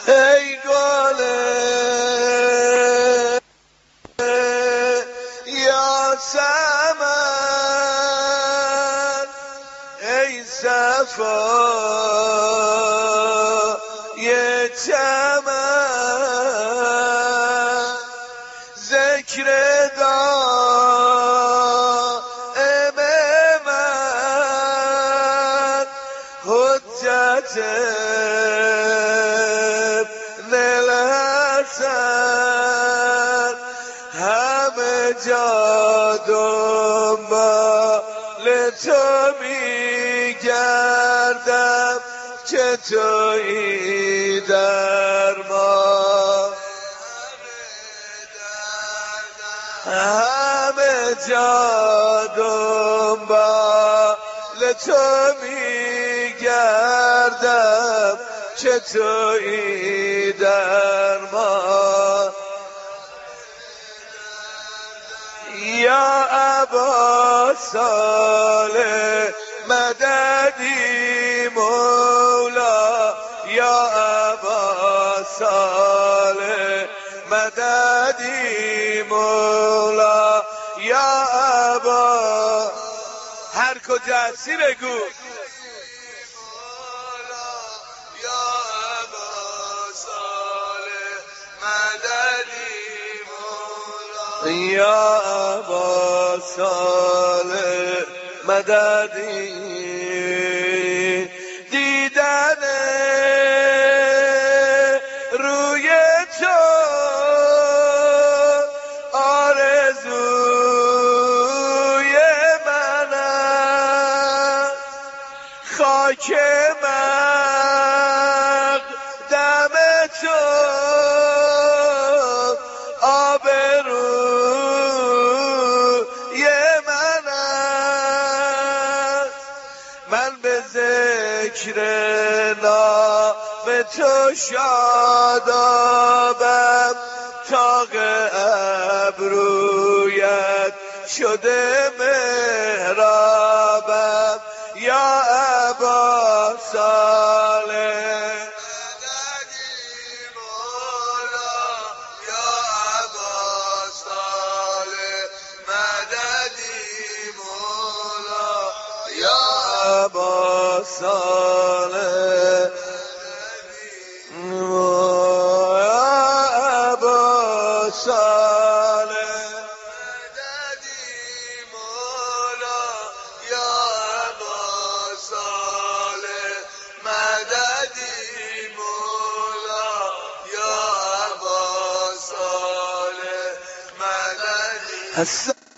ای گله یاسمن، ای صفای چمن، ذکر دائم من، حجت ابن الحسن، همه جا دنبال تو میگردم که تویی درمان، همه جا دنبال تو میگردم که تویی درمان. یا ابا صالح مددی مولا، یا ابا صالح مددی مولا، یا ابا، هر کجا هستی بگو یا ابا صالح مددی مولا، یا ابا صالح مددی. دیدن روی تو آرزوی منم، خاک مقدم تو آبروی منم، من به ذکر نام تو شادابم، طاق ابرویت شده محرابم، یا ابا صالح مددی مولا، یا ابا صالح مددی مولا، یا ابا صالح مولا، یا ابا صالح مددی مولا، یا ابا صالح مددی مولا، یا ابا صالح مددی.